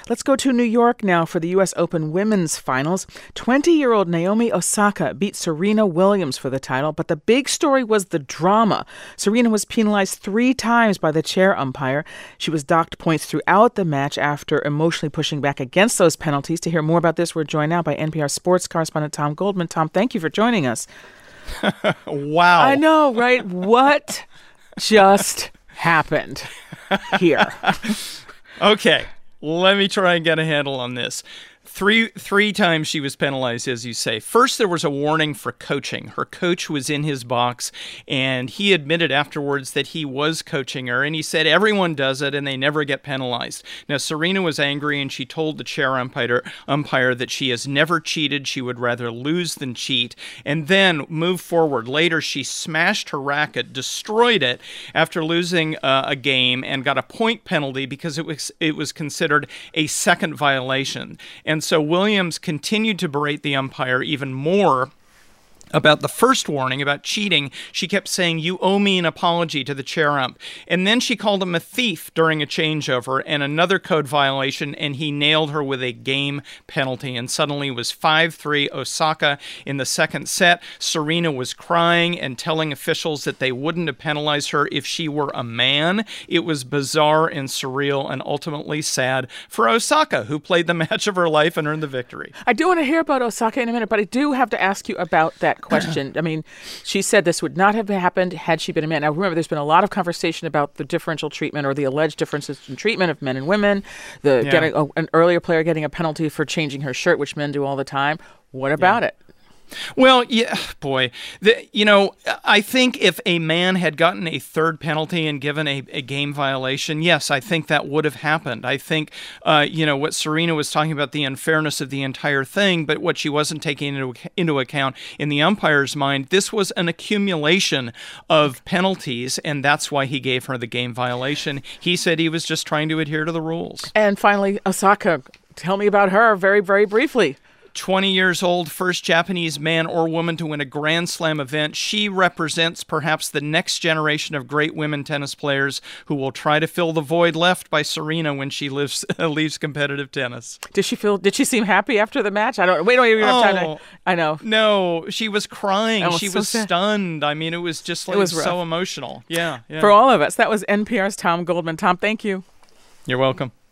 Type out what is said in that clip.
Let's go to New York now for the U.S. Open women's finals. 20-year-old Naomi Osaka beat Serena Williams for the title, but the big story was the drama. Serena was penalized 3 times by the chair umpire. She was docked points throughout the match after emotionally pushing back against those penalties. To hear more about this, we're joined now by NPR sports correspondent Tom Goldman. Tom, thank you for joining us. Wow. I know, right? What just happened here? Okay, let me try and get a handle on this. Three times she was penalized, as you say. First, there was a warning for coaching. Her coach was in his box, and he admitted afterwards that he was coaching her, and he said everyone does it, and they never get penalized. Now, Serena was angry, and she told the chair umpire that she has never cheated. She would rather lose than cheat, and then move forward. Later, she smashed her racket, destroyed it after losing a game, and got a point penalty because it was considered a second violation. And so Williams continued to berate the umpire even more about the first warning about cheating. She kept saying, "You owe me an apology," to the chair ump. And then she called him a thief during a changeover and another code violation, and he nailed her with a game penalty. And suddenly it was 5-3 Osaka in the second set. Serena was crying and telling officials that they wouldn't have penalized her if she were a man. It was bizarre and surreal and ultimately sad for Osaka, who played the match of her life and earned the victory. I do want to hear about Osaka in a minute, but I do have to ask you about that question. I mean, she said this would not have happened had she been a man. Now, remember, there's been a lot of conversation about the differential treatment or the alleged differences in treatment of men and women, getting an earlier player getting a penalty for changing her shirt, which men do all the time. What about it? Well, yeah, boy, I think if a man had gotten a third penalty and given a game violation, yes, I think that would have happened. I think, what Serena was talking about, the unfairness of the entire thing, but what she wasn't taking into account in the umpire's mind, this was an accumulation of penalties, and that's why he gave her the game violation. He said he was just trying to adhere to the rules. And finally, Osaka, tell me about her very, very briefly. 20 years old, first Japanese man or woman to win a Grand Slam event. She represents perhaps the next generation of great women tennis players who will try to fill the void left by Serena when she leaves competitive tennis. Did she seem happy after the match? We don't even have time to, I know. No, she was crying. Oh, she was stunned. I mean, it was just like so emotional. Yeah. For all of us. That was NPR's Tom Goldman. Tom, thank you. You're welcome.